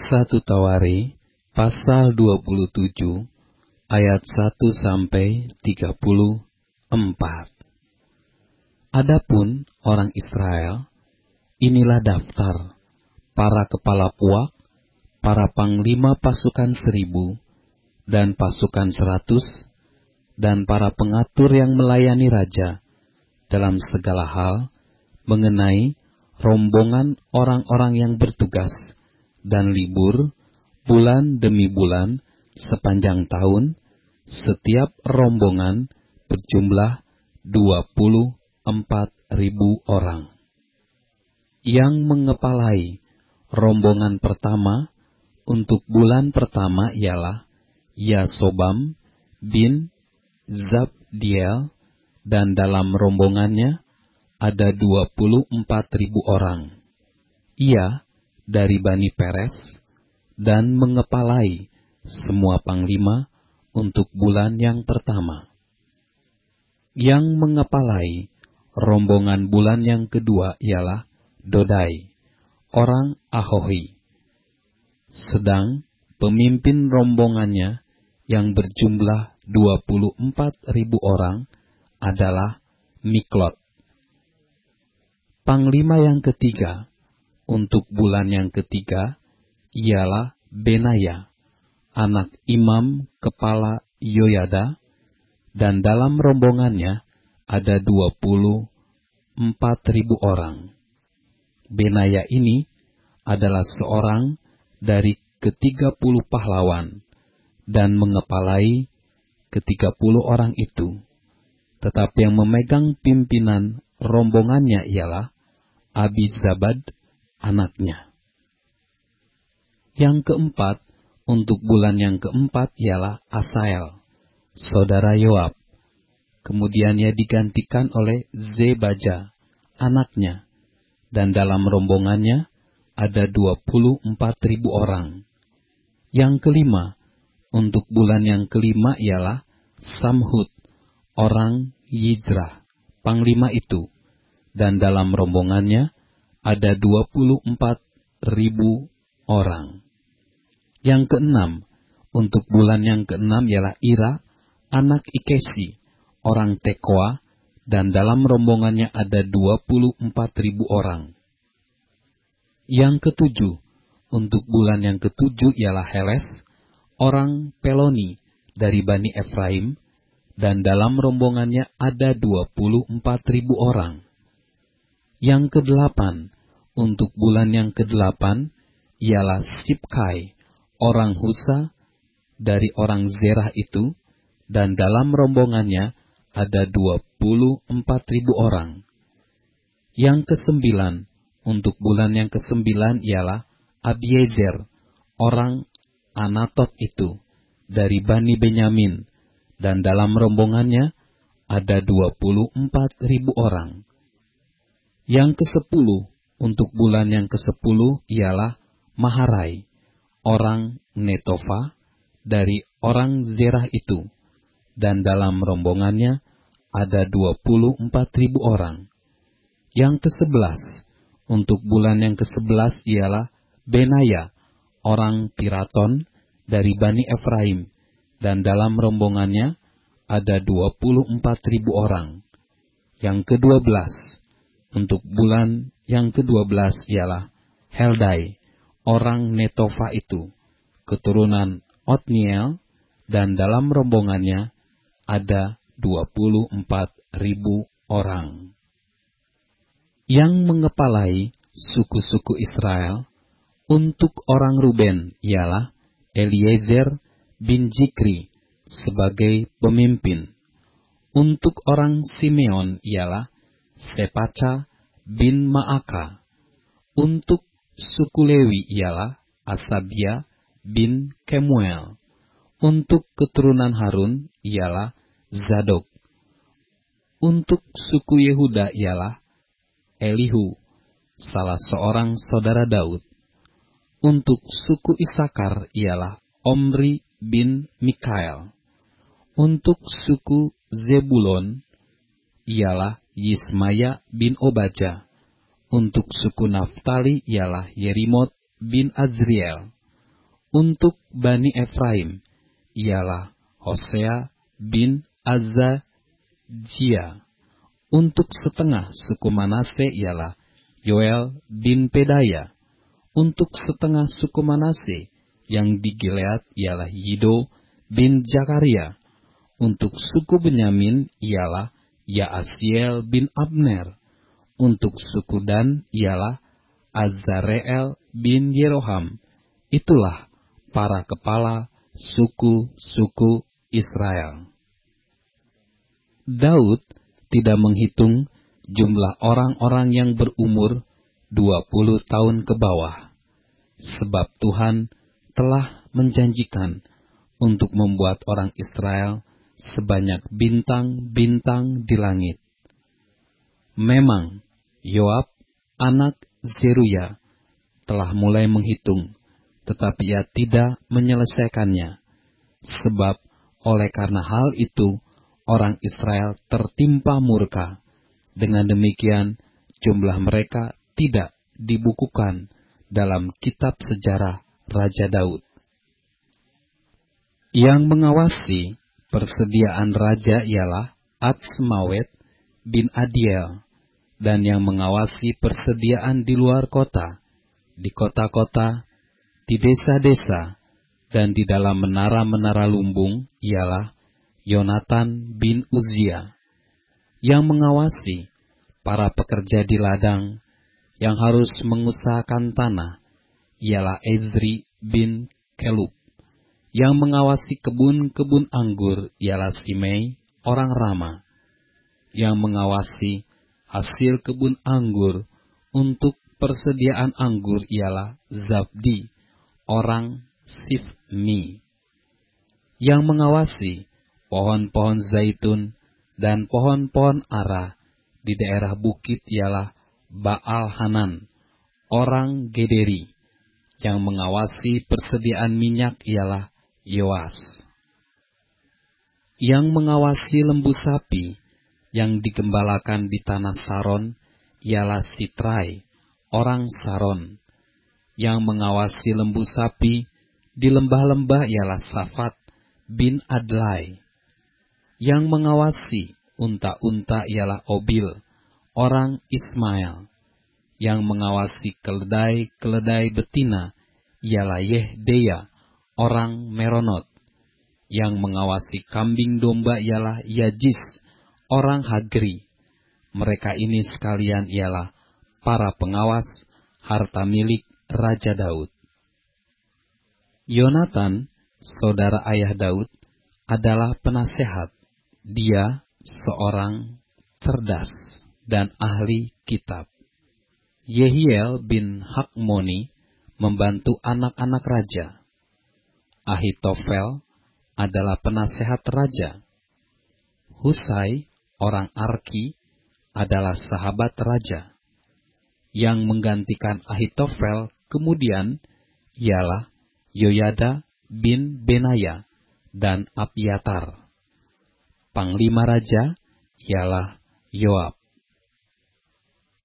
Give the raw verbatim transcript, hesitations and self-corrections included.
satu Tawari pasal dua puluh tujuh ayat satu sampai tiga puluh empat. Adapun orang Israel, inilah daftar para kepala puak, para panglima pasukan seribu, dan pasukan seratus, dan para pengatur yang melayani raja dalam segala hal mengenai rombongan orang-orang yang bertugas dan libur bulan demi bulan sepanjang tahun, setiap rombongan berjumlah dua puluh empat ribu orang. Yang mengepalai rombongan pertama untuk bulan pertama ialah Yasobam bin Zabdiel, dan dalam rombongannya ada dua puluh empat ribu orang. Ia dari Bani Peres, dan mengepalai semua panglima untuk bulan yang pertama. Yang mengepalai rombongan bulan yang kedua ialah Dodai, orang Ahohi. Sedang pemimpin rombongannya yang berjumlah dua puluh empat ribu orang adalah Miklot. Panglima yang ketiga untuk bulan yang ketiga ialah Benaya, anak imam kepala Yoyada, dan dalam rombongannya ada dua puluh empat ribu orang. Benaya ini adalah seorang dari ketiga puluh pahlawan, dan mengepalai ketiga puluh orang itu. Tetapi yang memegang pimpinan rombongannya ialah Abizabad, anaknya. Yang keempat, untuk bulan yang keempat ialah Asael, saudara Yoab. Kemudian ia digantikan oleh Zebaja, anaknya. Dan dalam rombongannya ada dua puluh empat ribu orang. Yang kelima, untuk bulan yang kelima ialah Samhut, orang Yizrah, panglima itu. Dan dalam rombongannya ada dua puluh empat ribu orang. Yang keenam, untuk bulan yang keenam ialah Ira, anak Ikesi, orang Tekoa, dan dalam rombongannya ada dua puluh empat ribu orang. Yang ketujuh, untuk bulan yang ketujuh ialah Heles, orang Peloni dari Bani Efraim, dan dalam rombongannya ada dua puluh empat ribu orang. Yang kedelapan, untuk bulan yang kedelapan ialah Sibkai, orang Husa dari orang Zerah itu, dan dalam rombongannya ada dua puluh empat ribu orang. Yang kesembilan, untuk bulan yang kesembilan ialah Abiezer, orang Anatot itu, dari Bani Benyamin, dan dalam rombongannya ada dua puluh empat ribu orang. Yang kesepuluh, untuk bulan yang kesepuluh ialah Maharai, orang Netofa, dari orang Zerah itu, dan dalam rombongannya ada dua puluh empat ribu orang. Yang kesebelas, untuk bulan yang kesebelas ialah Benaya, orang Piraton, dari Bani Efraim, dan dalam rombongannya ada dua puluh empat ribu orang. Yang kedua belas, untuk bulan yang kedua belas ialah Heldai, orang Netofa itu, keturunan Otniel, dan dalam rombongannya ada dua puluh empat ribu orang. Yang mengepalai suku-suku Israel untuk orang Ruben ialah Eliezer bin Zikri sebagai pemimpin. Untuk orang Simeon ialah Sepaca bin Maaka. Untuk suku Lewi ialah Asabia bin Kemuel. Untuk keturunan Harun ialah Zadok. Untuk suku Yehuda ialah Elihu, salah seorang saudara Daud. Untuk suku Isakar ialah Omri bin Mikael. Untuk suku Zebulon ialah Yismaya bin Obaja. Untuk suku Naftali ialah Yerimot bin Azriel. Untuk Bani Efraim, ialah Hosea bin Azajia. Untuk setengah suku Manase, ialah Yoel bin Pedaya. Untuk setengah suku Manase yang di Gilead, ialah Yido bin Zakaria. Untuk suku Benyamin, ialah Yaasiel bin Abner. Untuk suku Dan, ialah Azareel bin Yeroham. Itulah para kepala suku-suku Israel. Daud tidak menghitung jumlah orang-orang yang berumur dua puluh tahun ke bawah, sebab Tuhan telah menjanjikan untuk membuat orang Israel sebanyak bintang-bintang di langit. Memang Yoab, anak Zeruya, telah mulai menghitung, tetapi ia tidak menyelesaikannya, sebab oleh karena hal itu orang Israel tertimpa murka. Dengan demikian jumlah mereka tidak dibukukan dalam kitab sejarah Raja Daud. Yang mengawasi persediaan raja ialah Atsmawet bin Adiel, dan yang mengawasi persediaan di luar kota, di kota-kota, di desa-desa, dan di dalam menara-menara lumbung ialah Yonatan bin Uzia. Yang mengawasi para pekerja di ladang yang harus mengusahakan tanah ialah Ezri bin Kelub. Yang mengawasi kebun-kebun anggur ialah Simei orang Rama. Yang mengawasi hasil kebun anggur untuk persediaan anggur ialah Zabdi orang Sifmi. Yang mengawasi pohon-pohon zaitun dan pohon-pohon ara di daerah bukit ialah Baal Hanan orang Gederi. Yang mengawasi persediaan minyak ialah Yoas. Yang mengawasi lembu sapi yang digembalakan di tanah Saron ialah Sitrai orang Saron. Yang mengawasi lembu sapi di lembah-lembah ialah Safat bin Adlai. Yang mengawasi unta-unta ialah Obil orang Ismail. Yang mengawasi keledai-keledai betina ialah Yehdeya orang Meronot. Yang mengawasi kambing domba ialah Yajis orang Hagri. Mereka ini sekalian ialah para pengawas harta milik Raja Daud. Yonatan, saudara ayah Daud, adalah penasehat. Dia seorang cerdas dan ahli kitab. Yehiel bin Hakmoni membantu anak-anak raja. Ahitofel adalah penasehat raja. Husai, orang Arki, adalah sahabat raja. Yang menggantikan Ahitofel kemudian ialah Yoyada bin Benaya dan Abiatar. Panglima raja ialah Yoab.